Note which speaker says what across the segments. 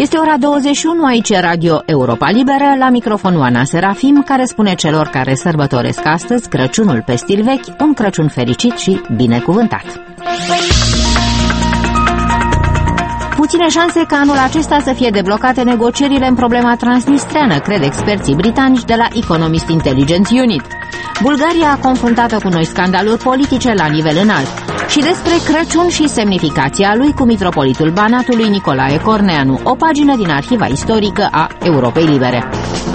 Speaker 1: Este ora 21, aici Radio Europa Liberă, la microfon Oana Serafim, care spune celor care sărbătoresc astăzi Crăciunul pe stil vechi, un Crăciun fericit și binecuvântat. Puține șanse ca anul acesta să fie deblocate negocierile în problema transnistreană, cred experții britanici de la Economist Intelligence Unit. Bulgaria confruntată cu noi scandaluri politice la nivel înalt. Și despre Crăciun și semnificația lui cu mitropolitul Banatului Nicolae Corneanu, o pagină din arhiva istorică a Europei Libere.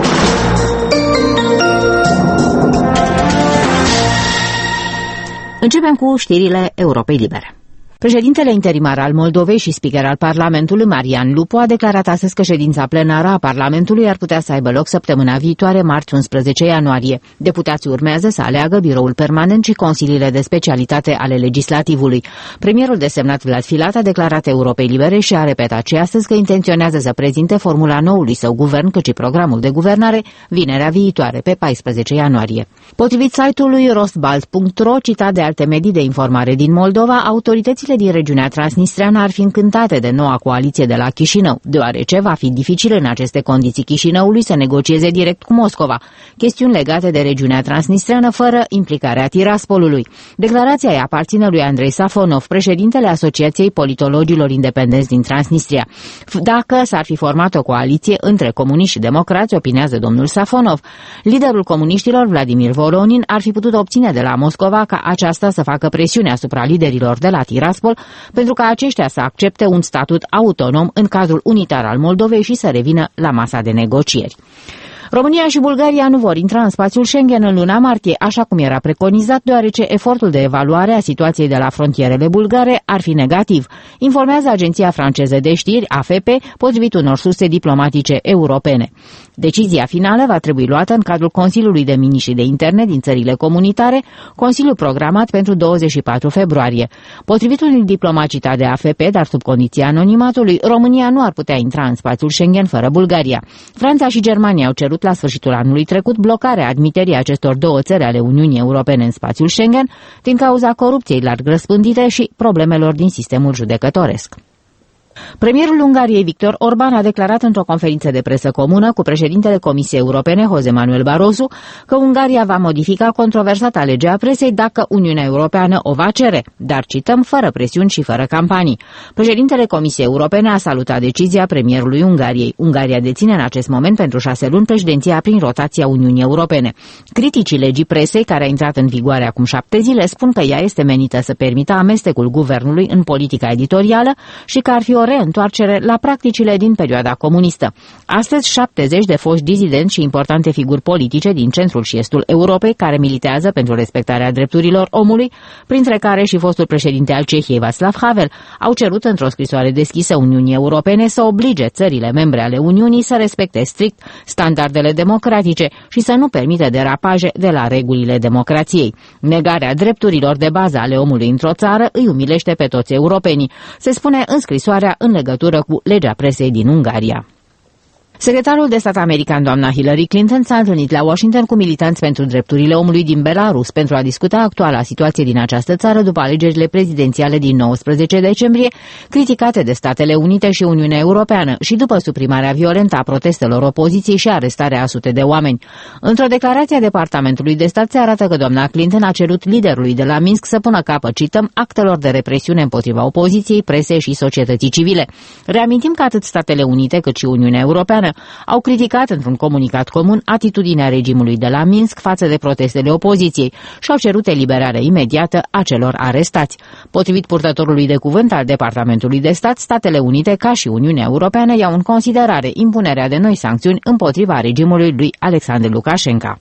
Speaker 1: Începem cu știrile Europei Libere. Președintele interimar al Moldovei și speaker al Parlamentului, Marian Lupu, a declarat astăzi că ședința plenară a Parlamentului ar putea să aibă loc săptămâna viitoare, marți 11 ianuarie. Deputații urmează să aleagă biroul permanent și consiliile de specialitate ale legislativului. Premierul desemnat Vlad Filat a declarat Europei Libere și a repetat și astăzi că intenționează să prezinte formula noului său guvern, cât și programul de guvernare, vinerea viitoare, pe 14 ianuarie. Potrivit site-ului rostbalt.ro, citat de alte medii de informare din Moldova, autoritățile din regiunea transnistreană ar fi încântate de noua coaliție de la Chișinău, deoarece va fi dificil în aceste condiții Chișinăului să negocieze direct cu Moscova, chestiuni legate de regiunea transnistreană fără implicarea Tiraspolului. Declarația îi aparține lui Andrei Safonov, președintele Asociației Politologilor Independenți din Transnistria. Dacă s-ar fi format o coaliție între comuniști și democrați, opinează domnul Safonov, liderul comuniștilor, Vladimir Voronin, ar fi putut obține de la Moscova ca aceasta să facă presiune asupra liderilor de la Tiraspol pentru ca aceștia să accepte un statut autonom în cadrul unitar al Moldovei și să revină la masa de negocieri. România și Bulgaria nu vor intra în spațiul Schengen în luna martie, așa cum era preconizat, deoarece efortul de evaluare a situației de la frontierele bulgare ar fi negativ, informează agenția franceză de știri, AFP, potrivit unor surse diplomatice europene. Decizia finală va trebui luată în cadrul Consiliului de Miniștri de Interne din țările comunitare, Consiliul programat pentru 24 februarie. Potrivit unui diplomat citat de AFP, dar sub condiția anonimatului, România nu ar putea intra în spațiul Schengen fără Bulgaria. Franța și Germania au cerut la sfârșitul anului trecut blocarea admiterii acestor două țări ale Uniunii Europene în spațiul Schengen din cauza corupției larg răspândite și problemelor din sistemul judecătoresc. Premierul Ungariei, Victor Orban, a declarat într-o conferință de presă comună cu președintele Comisiei Europene, José Manuel Barroso, că Ungaria va modifica controversata legea presei dacă Uniunea Europeană o va cere, dar cităm, fără presiuni și fără campanii. Președintele Comisiei Europene a salutat decizia premierului Ungariei. Ungaria deține în acest moment pentru 6 luni președinția prin rotația Uniunii Europene. Criticii legii presei, care a intrat în vigoare acum 7 zile, spun că ea este menită să permită amestecul guvernului în politica editorială și că ar fi o reîntoarcere la practicile din perioada comunistă. Astăzi, 70 de foști dizidenți și importante figuri politice din centrul și estul Europei care militează pentru respectarea drepturilor omului, printre care și fostul președinte al Cehiei, Václav Havel, au cerut într-o scrisoare deschisă Uniunii Europene să oblige țările membre ale Uniunii să respecte strict standardele democratice și să nu permită derapaje de la regulile democrației. Negarea drepturilor de bază ale omului într-o țară îi umilește pe toți europenii, se spune în scrisoarea în legătură cu legea presei din Ungaria. Secretarul de stat american, doamna Hillary Clinton, s-a întâlnit la Washington cu militanți pentru drepturile omului din Belarus pentru a discuta actuala situație din această țară după alegerile prezidențiale din 19 decembrie, criticate de Statele Unite și Uniunea Europeană și după suprimarea violentă a protestelor opoziției și arestarea a sute de oameni. Într-o declarație a Departamentului de Stat se arată că doamna Clinton a cerut liderului de la Minsk să pună capăt, cităm, actelor de represiune împotriva opoziției, presei și societății civile. Reamintim că atât Statele Unite cât și Uniunea Europeană au criticat într-un comunicat comun atitudinea regimului de la Minsk față de protestele opoziției și au cerut eliberarea imediată a celor arestați. Potrivit purtătorului de cuvânt al Departamentului de Stat, Statele Unite, ca și Uniunea Europeană, iau în considerare impunerea de noi sancțiuni împotriva regimului lui Alexandru Lukashenko.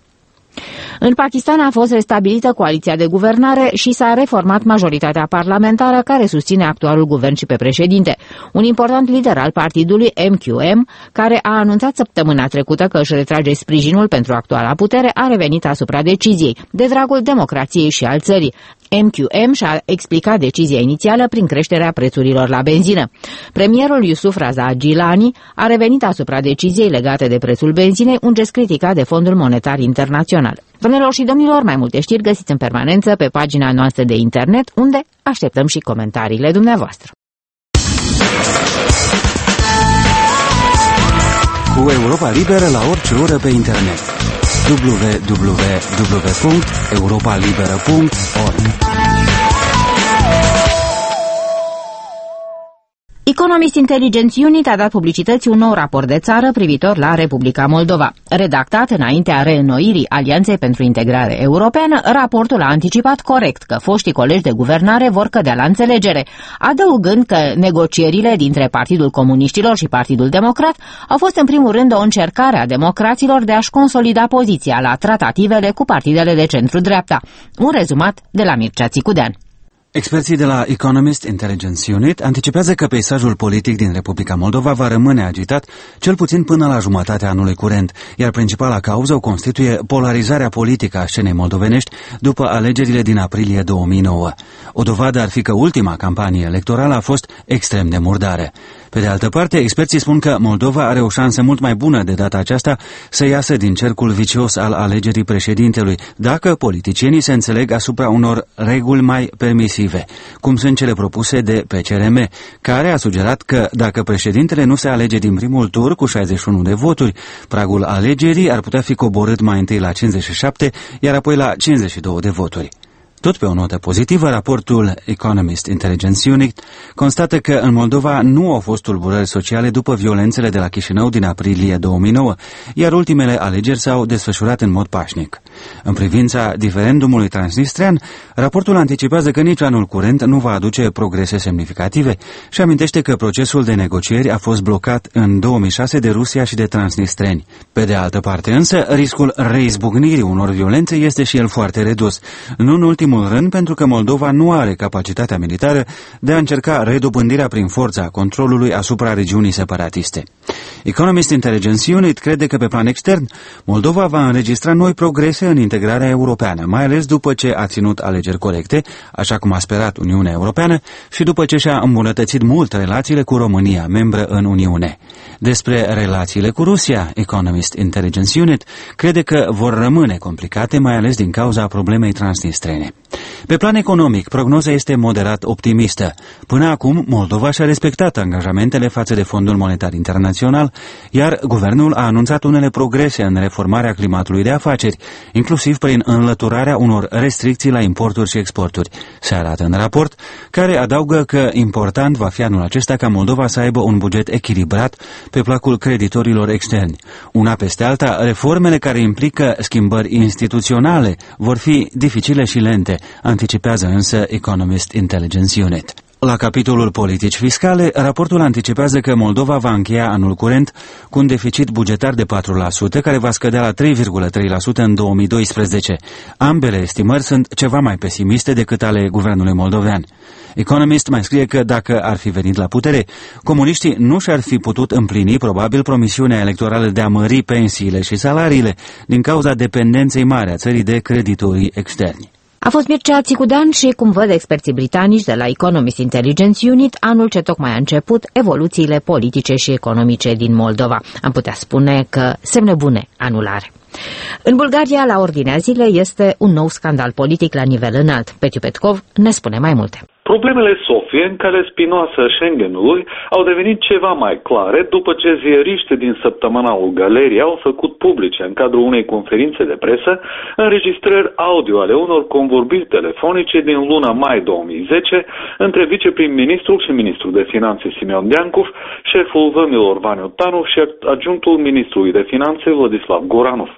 Speaker 1: În Pakistan a fost restabilită coaliția de guvernare și s-a reformat majoritatea parlamentară care susține actualul guvern și pe președinte. Un important lider al partidului MQM, care a anunțat săptămâna trecută că își retrage sprijinul pentru actuala putere, a revenit asupra deciziei, de dragul democrației și al țării. MQM și-a explicat decizia inițială prin creșterea prețurilor la benzină. Premierul Yusuf Raza Gilani a revenit asupra deciziei legate de prețul benzinei, un gest criticat de Fondul Monetar Internațional. Domnilor și domnilor, mai multe știri găsiți în permanență pe pagina noastră de internet, unde așteptăm și comentariile dumneavoastră.
Speaker 2: cu Europa Liberă la orice oră pe internet. www.europalibera.org.
Speaker 1: Economist Intelligence Unit a dat publicității un nou raport de țară privitor la Republica Moldova. Redactat înaintea reînnoirii Alianței pentru Integrare Europeană, raportul a anticipat corect că foștii colegi de guvernare vor cădea la înțelegere, adăugând că negocierile dintre Partidul Comuniștilor și Partidul Democrat au fost în primul rând o încercare a democraților de a-și consolida poziția la tratativele cu partidele de centru-dreapta. Un rezumat de la Mircea Țicudean.
Speaker 2: Experții de la Economist Intelligence Unit anticipează că peisajul politic din Republica Moldova va rămâne agitat cel puțin până la jumătatea anului curent, iar principala cauză o constituie polarizarea politică a scenei moldovenești după alegerile din aprilie 2009. O dovadă ar fi că ultima campanie electorală a fost extrem de murdare. Pe de altă parte, experții spun că Moldova are o șansă mult mai bună de data aceasta să iasă din cercul vicios al alegerii președintelui, dacă politicienii se înțeleg asupra unor reguli mai permisive, cum sunt cele propuse de PCRM, care a sugerat că dacă președintele nu se alege din primul tur cu 61 de voturi, pragul alegerii ar putea fi coborât mai întâi la 57, iar apoi la 52 de voturi. Tot pe o notă pozitivă, raportul Economist Intelligence Unit constată că în Moldova nu au fost tulburări sociale după violențele de la Chișinău din aprilie 2009, iar ultimele alegeri s-au desfășurat în mod pașnic. În privința diferendumului transnistrean, raportul anticipează că nici anul curent nu va aduce progrese semnificative și amintește că procesul de negocieri a fost blocat în 2006 de Rusia și de transnistreni. Pe de altă parte însă, riscul reizbucnirii unor violențe este și el foarte redus, nu în ultimul rând pentru că Moldova nu are capacitatea militară de a încerca redobândirea prin forța controlului asupra regiunii separatiste. Economist Intelligence Unit crede că pe plan extern, Moldova va înregistra noi progrese în integrarea europeană, mai ales după ce a ținut alegeri corecte, așa cum a sperat Uniunea Europeană, și după ce și-a îmbunătățit mult relațiile cu România, membră în Uniune. Despre relațiile cu Rusia, Economist Intelligence Unit crede că vor rămâne complicate, mai ales din cauza problemei transnistrene. Pe plan economic, prognoza este moderat optimistă. Până acum, Moldova și-a respectat angajamentele față de Fondul Monetar Internațional, iar guvernul a anunțat unele progrese în reformarea climatului de afaceri, inclusiv prin înlăturarea unor restricții la importuri și exporturi. Se arată în raport, care adaugă că important va fi anul acesta ca Moldova să aibă un buget echilibrat pe placul creditorilor externi. Una peste alta, reformele care implică schimbări instituționale vor fi dificile și lente, anticipează însă Economist Intelligence Unit. La capitolul politici fiscale, raportul anticipează că Moldova va încheia anul curent cu un deficit bugetar de 4%, care va scădea la 3,3% în 2012. Ambele estimări sunt ceva mai pesimiste decât ale guvernului moldovean. Economist mai scrie că dacă ar fi venit la putere, comuniștii nu și-ar fi putut împlini probabil promisiunea electorală de a mări pensiile și salariile din cauza dependenței mari a țării de creditorii externi.
Speaker 1: A fost Mircea Țicudean și, cum văd experții britanici de la Economist Intelligence Unit, anul ce tocmai a început, evoluțiile politice și economice din Moldova. Am putea spune că semne bune anul are. În Bulgaria, la ordinea zilei, este un nou scandal politic la nivel înalt. Petiu Petkov ne spune mai multe.
Speaker 3: Problemele Sofie, în care spinoasă Schengenului, au devenit ceva mai clare după ce ziariști din săptămânalul Galeria au făcut publice în cadrul unei conferințe de presă înregistrări audio ale unor convorbiri telefonice din luna mai 2010 între viceprim-ministrul și ministrul de finanțe Simeon Djankov, șeful vămilor Vaniu Tanu și adjunctul ministrului de finanțe Vladislav Goranov.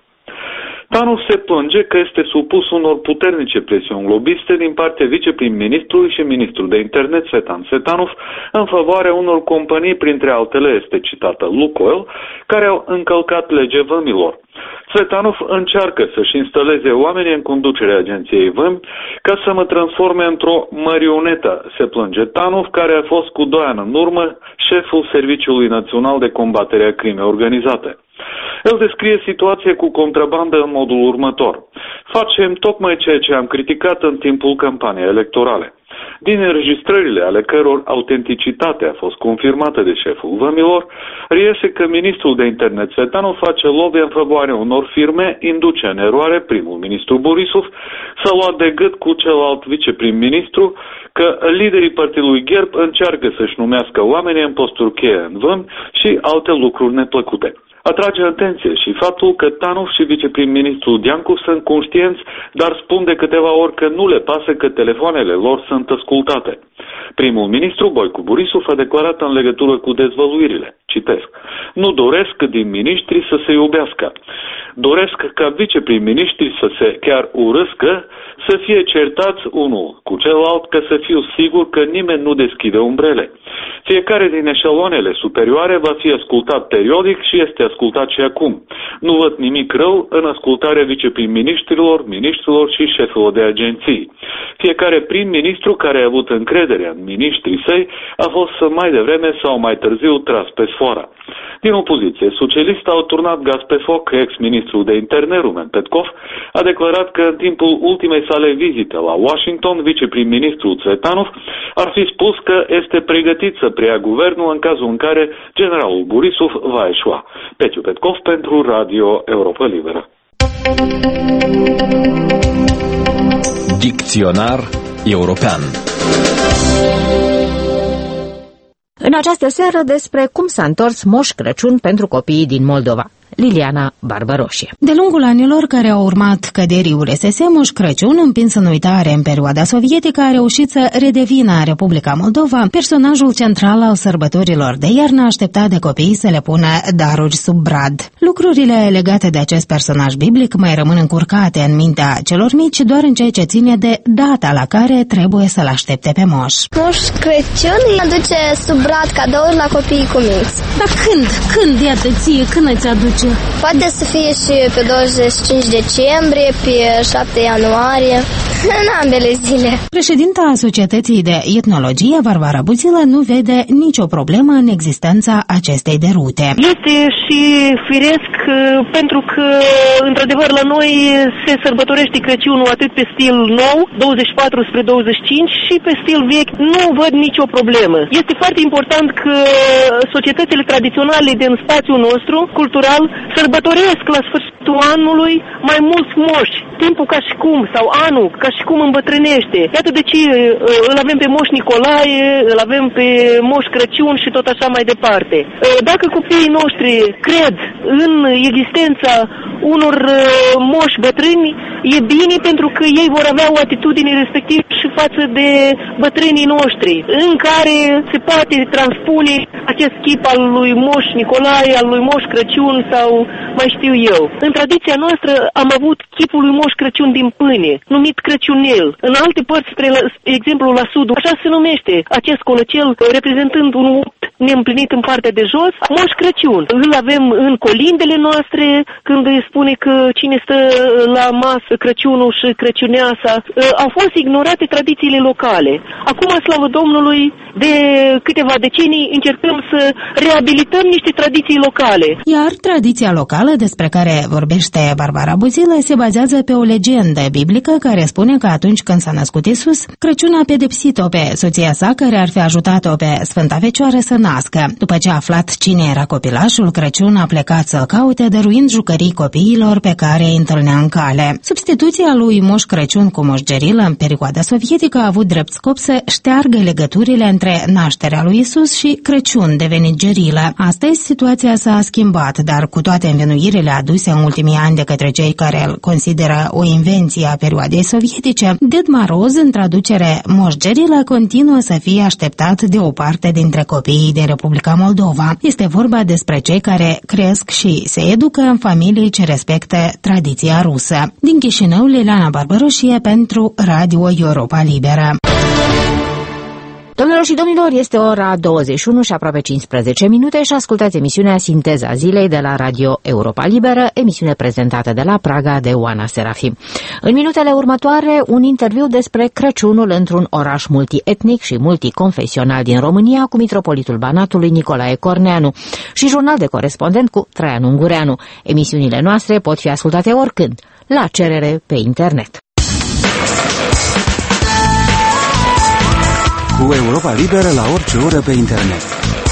Speaker 3: Tanu se plânge că este supus unor puternice presiuni lobiste din partea viceprim-ministrului și ministrul de internet Svetan Svetanov în favoarea unor companii, printre altele este citată Lukoil, care au încălcat legea vămilor. Svetanov încearcă să-și instaleze oamenii în conducerea agenției Vămi ca să mă transforme într-o marionetă, se plânge Tanov, care a fost cu 2 ani în urmă șeful Serviciului Național de Combatere a Crimei Organizate. El descrie situația cu contrabandă în modul următor. Facem tocmai ceea ce am criticat în timpul campaniei electorale. Din înregistrările ale căror autenticitate a fost confirmată de șeful vămilor, reiese că ministrul de internet Svetanov face lobby în favoarea unor firme, induce în eroare primul ministru Borisov, s-a luat de gât cu celălalt viceprim-ministru, că liderii partidului GERB încearcă să-și numească oamenii în posturi cheie în vămi și alte lucruri neplăcute. Atrage atenție și faptul că Tanov și viceprim-ministrul Diancov sunt conștienți, dar spun de câteva ori că nu le pasă că telefoanele lor sunt ascultate. Primul ministru, Boicu Borisov, a declarat în legătură cu dezvăluirile, citesc, nu doresc din miniștri să se iubească. Doresc ca viceprim-ministrii să se chiar urăscă, să fie certați unul cu celălalt, ca să fiu sigur că nimeni nu deschide umbrele. Fiecare din eșaloanele superioare va fi ascultat periodic și este ascultat și acum. Nu văd nimic rău în ascultarea viceprim-ministrilor, ministrilor și șefilor de agenții. Fiecare prim-ministru care a avut încredere în ministrii săi a fost mai devreme sau mai târziu tras pe sfoară. Din opoziție socialistă au turnat gaz pe foc ex-ministrul de interne Rumen Petkov a declarat că în timpul ultimei sale vizite la Washington, viceprim-ministrul Tsvetanov ar fi spus că este pregătit să preia guvernul în cazul în care generalul Borisov va eșua. Pețiu Petkov pentru Radio Europa Liberă.
Speaker 4: Dicționar european.
Speaker 1: În această seară despre cum s-a întors Moș Crăciun pentru copiii din Moldova. Liliana Barbaroșie.
Speaker 5: De lungul anilor care au urmat căderii URSS, Moș Crăciun, împins în uitare în perioada sovietică, a reușit să redevină Republica Moldova personajul central al sărbătorilor de iarnă, așteptat de copii să le pună daruri sub brad. Lucrurile legate de acest personaj biblic mai rămân încurcate în mintea celor mici doar în ceea ce ține de data la care trebuie să-l aștepte pe Moș.
Speaker 6: Moș Crăciun aduce sub brad cadouri la copiii cumiți.
Speaker 7: Dar când? Când, iată ție, când îți aduce?
Speaker 6: Poate să fie și pe 25 decembrie, pe 7 ianuarie, în ambele zile.
Speaker 5: Președinta Societății de Etnologie, Varvara Buzilă, nu vede nicio problemă în existența acestei derute.
Speaker 8: Este și firesc pentru că, într-adevăr, la noi se sărbătorește Crăciunul atât pe stil nou, 24 spre 25, și pe stil vechi. Nu văd nicio problemă. Este foarte important că societățile tradiționale din spațiul nostru, cultural, sărbătoresc la sfârșitul anului mai mulți moși. Timpul ca și cum, sau anul ca și cum îmbătrânește. Iată de ce îl avem pe Moș Nicolae, îl avem pe Moș Crăciun și tot așa mai departe. Dacă copiii noștri cred în existența unor moși bătrâni, e bine, pentru că ei vor avea o atitudine respectivă și față de bătrânii noștri, în care se poate transpune acest chip al lui Moș Nicolae, al lui Moș Crăciun sau mai știu eu. În tradiția noastră am avut chipul lui Moș Crăciun din pâine, numit Crăciunel. În alte părți, spre exemplu la sud, așa se numește acest colăcel, reprezentând un opt neîmplinit în partea de jos, Moș Crăciun. Îl avem în colindele noastre, când îi spune că cine stă la masă, Crăciunul și Crăciuneasa. Au fost ignorate tradițiile locale. Acum, slavă Domnului, de câteva decenii încercăm să reabilităm niște tradiții locale.
Speaker 5: Iar tradiția locală despre care vorbește Barbara Buzilă se bazează pe o legendă biblică care spune că atunci când s-a născut Iisus, Crăciun a pedepsit-o pe soția sa care ar fi ajutat-o pe Sfânta Fecioară să nască. După ce a aflat cine era copilașul, Crăciun a plecat să-l caute, dăruind jucării copiilor pe care îi întâlnea în cale. Substituția lui Moș Crăciun cu Moș Gerilă în perioada sovietică a avut drept scop să șteargă legăturile între nașterea lui Iisus și Crăciun, devenit Gerilă. Astăzi situația s-a schimbat, dar cu toate învinuirile aduse în ultimii ani de către cei care îl consideră o invenție a perioadei sovietice, Ded Maroz, în traducere Moș Gerilă, continuă să fie așteptat de o parte dintre copiii din Republica Moldova. Este vorba despre cei care cresc și se educă în familii ce respectă tradiția rusă. Din Chișinău, Liliana Barbaroșie pentru Radio Europa Liberă.
Speaker 1: Domnilor și domnilor, este ora 21 și aproape 15 minute și ascultați emisiunea Sinteza Zilei de la Radio Europa Liberă, emisiune prezentată de la Praga de Oana Serafim. În minutele următoare, un interviu despre Crăciunul într-un oraș multietnic și multiconfesional din România cu mitropolitul Banatului Nicolae Corneanu și jurnal de corespondent cu Traian Ungureanu. Emisiunile noastre pot fi ascultate oricând, la cerere pe internet.
Speaker 2: Cu Europa Liberă la orice oră pe internet.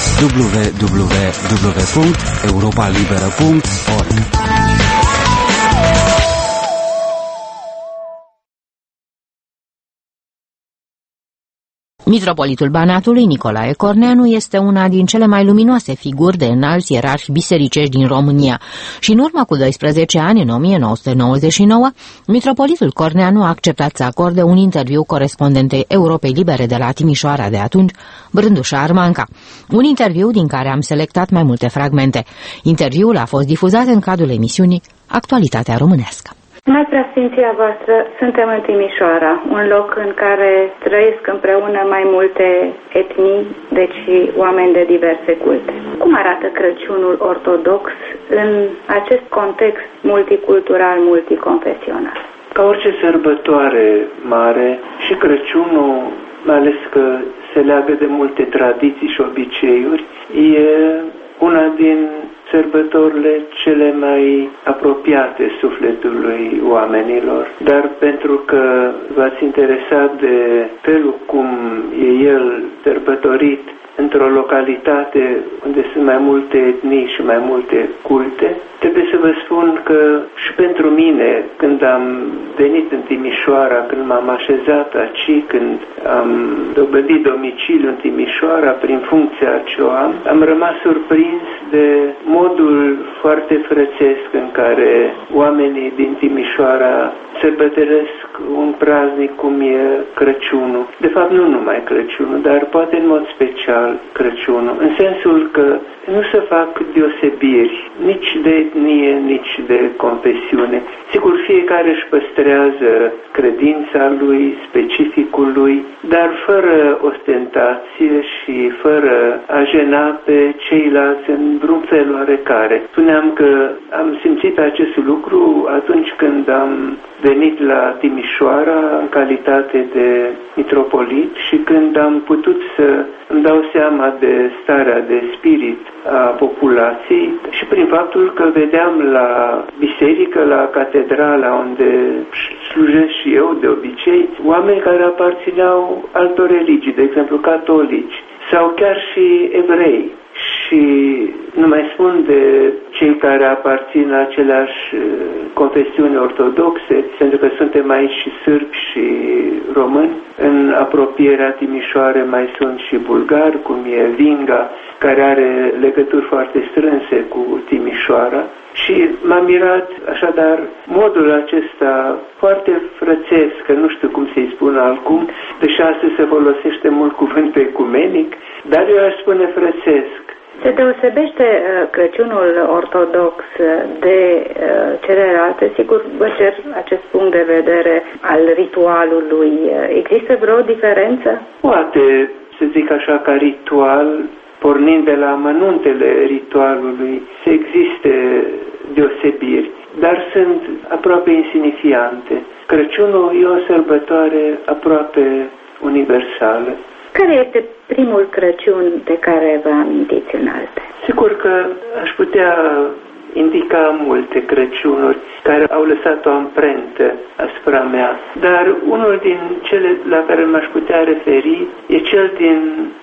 Speaker 2: www.europalibera.org.
Speaker 1: Mitropolitul Banatului, Nicolae Corneanu, este una din cele mai luminoase figuri de înalți ierarhi bisericești din România și în urmă cu 12 ani, în 1999, mitropolitul Corneanu a acceptat să acorde un interviu corespondentei Europei Libere de la Timișoara de atunci, Brândușa Armanca. Un interviu din care am selectat mai multe fragmente. Interviul a fost difuzat în cadrul emisiunii Actualitatea Românească.
Speaker 9: Înalt Preasfinția voastră, suntem în Timișoara, un loc în care trăiesc împreună mai multe etnii, deci oameni de diverse culte. Cum arată Crăciunul ortodox în acest context multicultural, multiconfesional?
Speaker 10: Ca orice sărbătoare mare, și Crăciunul, mai ales că se leagă de multe tradiții și obiceiuri, e una din sărbătorile cele mai apropiate sufletului oamenilor, dar pentru că v-ați interesat de felul cum e el sărbătorit într-o localitate unde sunt mai multe etnii și mai multe culte, trebuie să vă spun că și pentru mine, când am venit în Timișoara, când m-am așezat aici, când am dobândit domiciliu în Timișoara prin funcția ce o am rămas surprins de modul foarte frățesc în care oamenii din Timișoara sărbătoresc un praznic cum e Crăciunul. De fapt, nu numai Crăciunul, dar poate în mod special Crăciunul, în sensul că nu se fac deosebiri nici de etnie, nici de confesiune. Sigur, fiecare își păstrează credința lui, specificul lui, dar fără ostentație și fără a jena pe ceilalți în vreun fel oarecare. Spuneam că am simțit acest lucru atunci când am venit la Timișoara în calitate de mitropolit și când am putut să îmi dau seama de starea de spirit a populației și prin faptul că vedeam la biserică, la catedrala unde slujesc și eu de obicei, oameni care aparțineau altor religii, de exemplu catolici sau chiar și evrei. Și nu mai spun de cei care aparțin la aceleași confesiuni ortodoxe, pentru că suntem aici și sârbi și români. În apropierea Timișoare mai sunt și bulgari, cum e Vinga, care are legături foarte strânse cu Timișoara. Și m-a mirat așadar modul acesta foarte frățesc, că nu știu cum să-i spun altcum, deși astăzi se folosește mult cuvântul ecumenic, dar eu aș spune frățesc.
Speaker 9: Se deosebește Crăciunul ortodox de celelalte? Sigur, vă cer acest punct de vedere al ritualului. Există vreo diferență?
Speaker 10: Poate, să zic așa, ca ritual, pornind de la amănuntele ritualului, să existe deosebiri, dar sunt aproape insignifiante. Crăciunul e o sărbătoare aproape universală.
Speaker 9: Care este primul Crăciun de care vă amintiți înalte?
Speaker 10: Sigur că aș putea indica multe Crăciunuri care au lăsat o amprentă asupra mea, dar unul din cele la care m-aș putea referi e cel din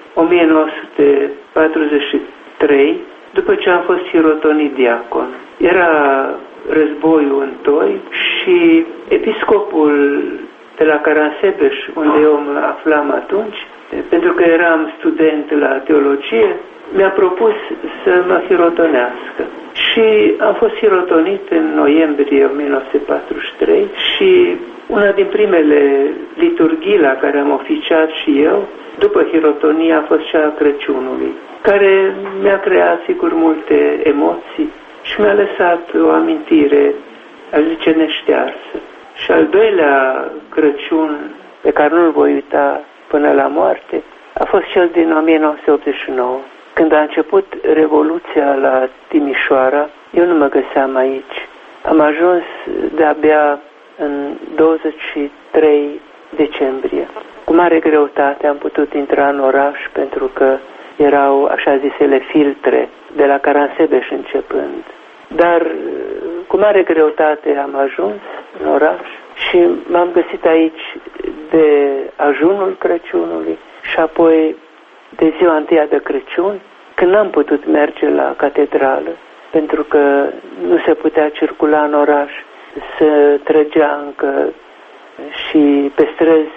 Speaker 10: 1943, după ce am fost hirotonit diacon. Era războiul întâi și episcopul de la Caransebeș, unde eu mă aflam atunci, pentru că eram student la teologie, mi-a propus să mă hirotonească. Și am fost hirotonit în noiembrie 1943 și una din primele liturghii la care am oficiat și eu, după hirotonie, a fost cea a Crăciunului, care mi-a creat, sigur, multe emoții și mi-a lăsat o amintire, aș zice, neștearsă. Și al doilea Crăciun, pe care nu-l voi uita până la moarte, a fost cel din 1989. Când a început Revoluția la Timișoara, eu nu mă găseam aici. Am ajuns de-abia în 23 decembrie. Cu mare greutate am putut intra în oraș pentru că erau așa zisele filtre de la Caransebeș începând. Dar cu mare greutate am ajuns în oraș și m-am găsit aici de ajunul Crăciunului și apoi de ziua întâia de Crăciun, când n-am putut merge la catedrală, pentru că nu se putea circula în oraș, se trăgea încă și pe străzi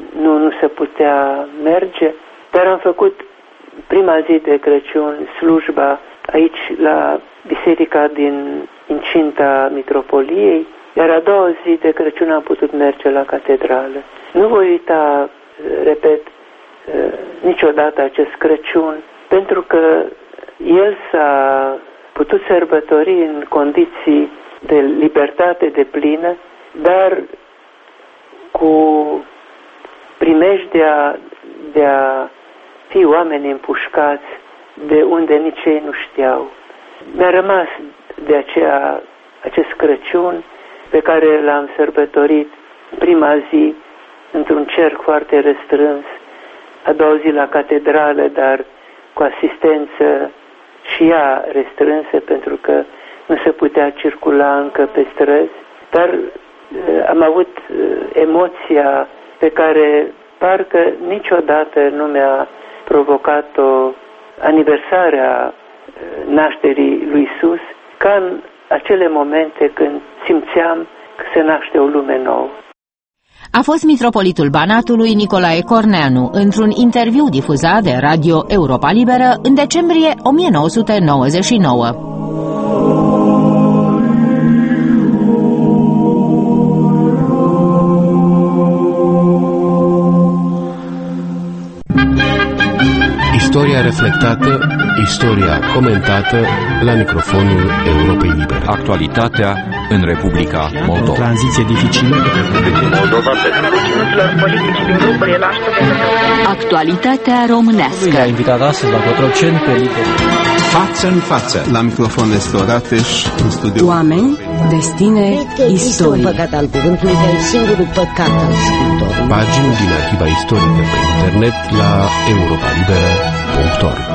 Speaker 10: nu se putea merge, dar am făcut prima zi de Crăciun slujba aici la biserica din incinta mitropoliei, iar a doua zi de Crăciun am putut merge la catedrală. Nu voi uita, repet, niciodată acest Crăciun, pentru că el s-a putut sărbători în condiții de libertate deplină, dar cu primejdea de a fi oameni împușcați de unde nici ei nu știau. Mi-a rămas de aceea acest Crăciun pe care l-am sărbătorit prima zi într-un cerc foarte restrâns, a doua zi la catedrală, dar cu asistență și ea restrânsă, pentru că nu se putea circula încă pe străzi, dar am avut emoția pe care parcă niciodată nu mi-a provocat-o aniversarea nașterii lui Iisus, ca în acele momente când simțeam că se naște o lume nouă.
Speaker 1: A fost mitropolitul Banatului Nicolae Corneanu într-un interviu difuzat de Radio Europa Liberă în decembrie 1999.
Speaker 11: Istoria reflectată, istoria comentată la microfonul Europei Libere.
Speaker 4: Actualitatea în Republica Moldova.
Speaker 12: O tranziție dificilă.
Speaker 13: Moldova politici din grupurile
Speaker 14: Actualitatea românească.
Speaker 12: I-a invitat astăzi la Cotroceni pe lider.
Speaker 15: Față în față, la microfon Storateș, în studio.
Speaker 14: Oameni, destine, istorie.
Speaker 16: Este un păcat al cuvântului, că e singurul păcat al scriitorului.
Speaker 11: Pagini din arhiva istorică pe internet la europalibera.org.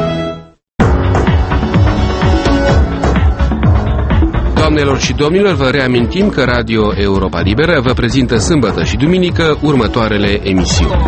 Speaker 11: Doamnelor și domnilor, vă reamintim că Radio Europa Liberă vă prezintă sâmbătă și duminică următoarele emisiuni.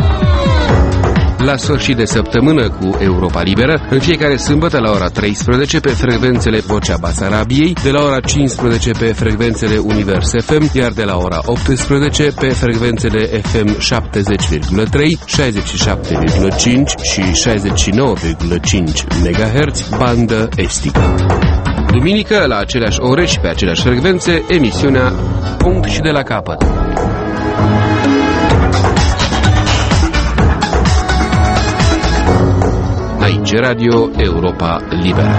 Speaker 11: La sfârșit de săptămână cu Europa Liberă, în fiecare sâmbătă la ora 13 pe frecvențele Vocea Basarabiei, de la ora 15 pe frecvențele Univers FM, iar de la ora 18 pe frecvențele FM 70,3, 67,5 și 69,5 MHz, bandă estică. Duminică, la aceleași ore și pe aceleași frecvențe, emisiunea Punct și de la capăt. Aici Radio Europa Liberă.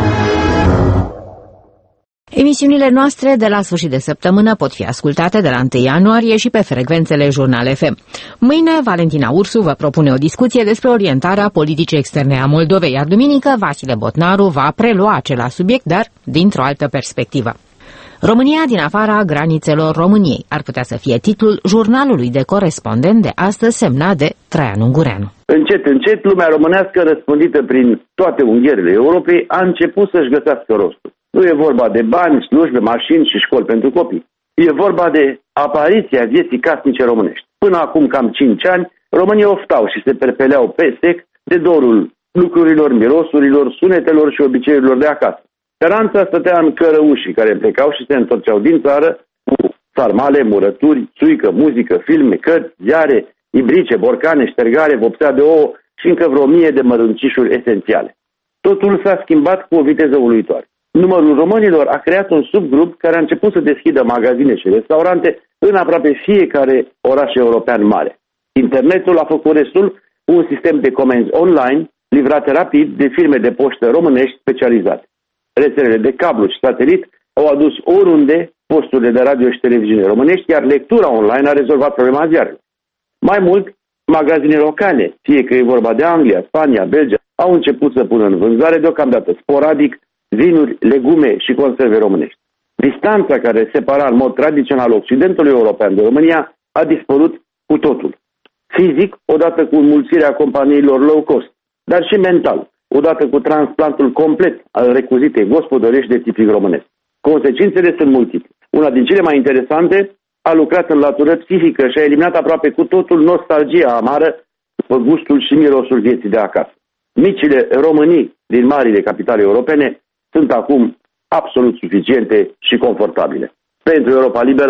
Speaker 1: Emisiunile noastre de la sfârșit de săptămână pot fi ascultate de la 1 ianuarie și pe frecvențele Jurnal FM. Mâine, Valentina Ursu vă propune o discuție despre orientarea politicii externe a Moldovei, iar duminică Vasile Botnaru va prelua același subiect, dar dintr-o altă perspectivă. România din afara granițelor României ar putea să fie titlul jurnalului de corespondent de astăzi, semnat de Traian Ungureanu.
Speaker 17: Încet, încet, lumea românească, răspândită prin toate unghierile Europei, a început să-și găsească rostul. Nu e vorba de bani, slujbe, mașini și școli pentru copii. E vorba de apariția vieții casnice românești. Până acum cam 5 ani, românii oftau și se perpeleau pe sec de dorul lucrurilor, mirosurilor, sunetelor și obiceiurilor de acasă. Speranța stătea în cărăușii care plecau și se întorceau din țară cu sarmale, murături, țuică, muzică, filme, cărți, ziare, ibrice, borcane, ștergare, vopsea de ouă și încă vreo 1000 de măruncișuri esențiale. Totul s-a schimbat cu o viteză uluitoare. Numărul românilor a creat un subgrup care a început să deschidă magazine și restaurante în aproape fiecare oraș european mare. Internetul a făcut restul cu un sistem de comenzi online livrate rapid de firme de poștă românești specializate. Rețelele de cablu și satelit au adus oriunde posturile de radio și televiziune românești, iar lectura online a rezolvat problema ziarelor. Mai mult, magazine locale, fie că e vorba de Anglia, Spania, Belgia, au început să pună în vânzare deocamdată sporadic vinuri, legume și conserve românești. Distanța care separa în mod tradițional Occidentul european de România a dispărut cu totul. Fizic, odată cu înmulțirea companiilor low cost, dar și mental, odată cu transplantul complet al recuzitei gospodărești de tipic românesc. Consecințele sunt multiple. Una din cele mai interesante a lucrat în latură psihică și a eliminat aproape cu totul nostalgia amară după gustul și mirosul vieții de acasă. Micile românii din marile capitale europene sunt acum absolut suficiente și confortabile. Pentru Europa Liberă,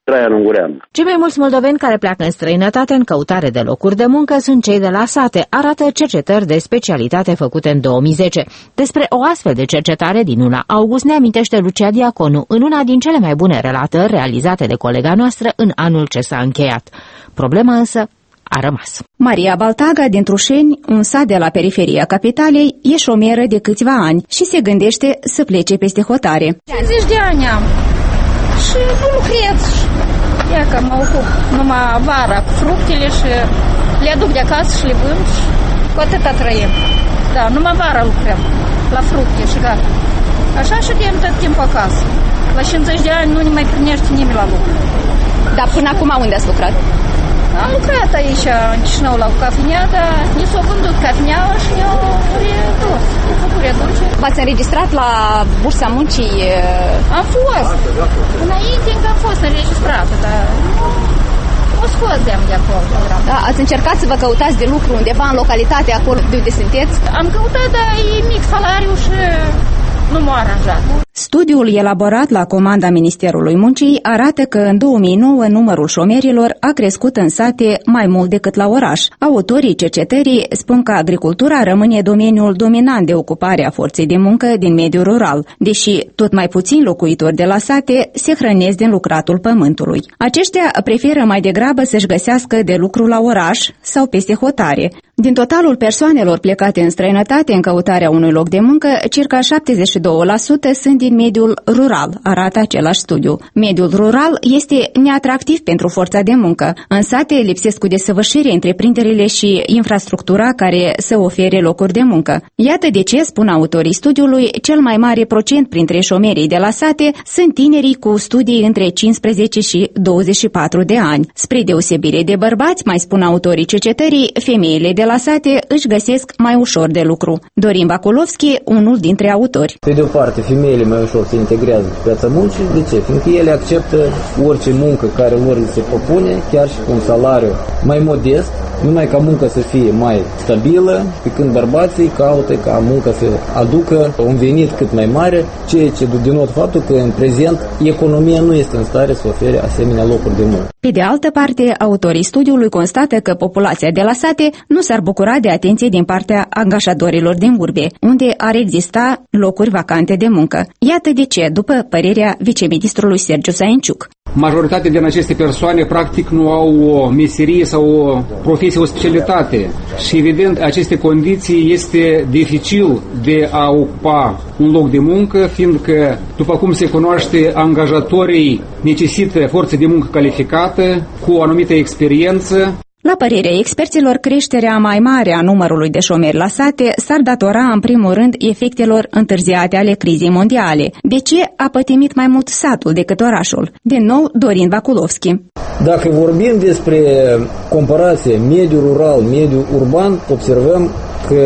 Speaker 17: Traian Ungureanu.
Speaker 1: Cei mai mulți moldoveni care pleacă în străinătate în căutare de locuri de muncă sunt cei de la sate, arată cercetări de specialitate făcute în 2010. Despre o astfel de cercetare din luna august ne amintește Lucia Diaconu în una din cele mai bune relatări realizate de colega noastră în anul ce s-a încheiat. Problema însă a rămas.
Speaker 18: Maria Baltaga din Trușeni, un sat de la periferia capitalei, e șomeră de câțiva ani și se gândește să plece peste hotare.
Speaker 19: 50 de ani am și nu lucrez. Ia că mă ocup numai vara cu fructele și le aduc de acasă și le vând și cu atâta trăim. Da, numai vara lucrăm la fructe și gata. Așa și de tot timpul acasă. La 50 de ani nu ne mai primește nimeni la lucru.
Speaker 18: Dar până acum unde ați lucrat?
Speaker 19: Am lucrat aici în Chișinău la cafenea, dar ni s-a vândut cafeneaua și ne-au redus.
Speaker 18: V-ați înregistrat la Bursa Muncii?
Speaker 19: Am fost. Înainte încă am fost înregistrată, dar o scos de acolo.
Speaker 18: Da, ați încercat să vă căutați de lucru undeva în localitatea acolo de unde sunteți?
Speaker 19: Am căutat, dar e mic salariul și nu m-a aranjat.
Speaker 18: Studiul elaborat la comanda Ministerului Muncii arată că în 2009 numărul șomerilor a crescut în sate mai mult decât la oraș. Autorii cercetării spun că agricultura rămâne domeniul dominant de ocupare a forței de muncă din mediul rural, deși tot mai puțini locuitori de la sate se hrănesc din lucratul pământului. Aceștia preferă mai degrabă să-și găsească de lucru la oraș sau peste hotare. Din totalul persoanelor plecate în străinătate în căutarea unui loc de muncă, circa 72% sunt din mediul rural, arată același studiu. Mediul rural este neatractiv pentru forța de muncă. În sate lipsesc cu desăvârșire întreprinderile și infrastructura care să ofere locuri de muncă. Iată de ce, spun autorii studiului, cel mai mare procent printre șomerii de la sate sunt tinerii cu studii între 15 și 24 de ani. Spre deosebire de bărbați, mai spun autorii cercetării, femeile de la sate își găsesc mai ușor de lucru. Dorin Baculovski, unul dintre autori.
Speaker 20: Pe de o parte, femeile mai ușor se integrează pe piața muncii. De ce? Fiindcă ele acceptă orice muncă care lor se propune, chiar și cu un salariu mai modest, numai ca muncă să fie mai stabilă, pe când bărbații caută ca muncă să aducă un venit cât mai mare, ceea ce denotă faptul că în prezent economia nu este în stare să ofere asemenea locuri de muncă.
Speaker 18: Pe de altă parte, autorii studiului constată că populația de la sate nu s-ar bucura de atenție din partea angajadorilor din urbe, unde ar exista locuri vacante de muncă. Iată de ce, după părerea viceministrului Sergiu Saenciuc.
Speaker 21: Majoritatea din aceste persoane practic nu au o meserie sau o profesie, o specialitate și evident aceste condiții este dificil de a ocupa un loc de muncă, fiindcă, după cum se cunoaște, angajatorii necesită forță de muncă calificată, cu o anumită experiență.
Speaker 18: La părerea experților, creșterea mai mare a numărului de șomeri la sate s-ar datora în primul rând efectelor întârziate ale crizei mondiale. De ce a pătimit mai mult satul decât orașul? Din nou, Dorin Baculovski.
Speaker 20: Dacă vorbim despre comparație mediul rural, mediul urban, observăm că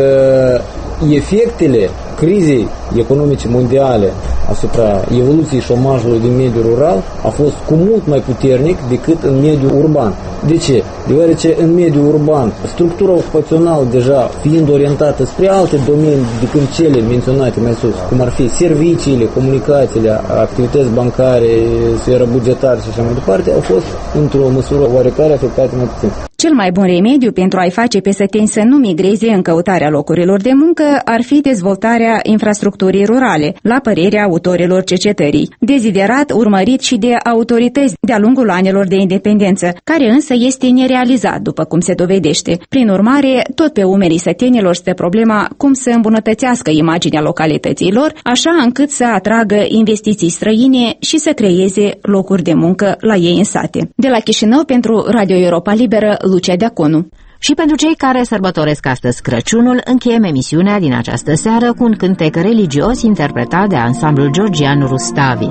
Speaker 20: efectele crizei economice mondiale asupra evoluției șomajului din mediul rural a fost cu mult mai puternic decât în mediul urban. De ce? Deoarece în mediul urban structura ocupațională deja fiind orientată spre alte domenii decât cele menționate mai sus, cum ar fi serviciile, comunicațiile, activități bancare, sfera bugetară și așa mai departe, au fost într-o măsură oarecare afectate mai puțin.
Speaker 18: Cel mai bun remediu pentru a-i face pe săteni să nu migreze în căutarea locurilor de muncă ar fi dezvoltarea infrastructurii rurale, la părerea autorilor cercetării. Deziderat urmărit și de autorități de-a lungul anilor de independență, care însă este nerealizat, după cum se dovedește. Prin urmare, tot pe umerii sătenilor stă problema cum să îmbunătățească imaginea localităților, așa încât să atragă investiții străine și să creeze locuri de muncă la ei în sate. De la Chișinău, pentru Radio Europa Liberă, Lucia Deaconu.
Speaker 1: Și pentru cei care sărbătoresc astăzi Crăciunul, încheiem emisiunea din această seară cu un cântec religios interpretat de ansamblul georgian Rustavi.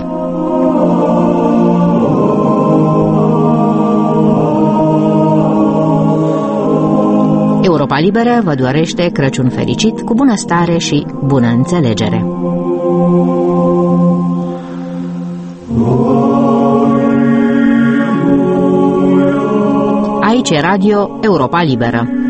Speaker 1: Europa Liberă vă dorește Crăciun fericit, cu bunăstare și bună înțelegere. Aici e Radio Europa Liberă.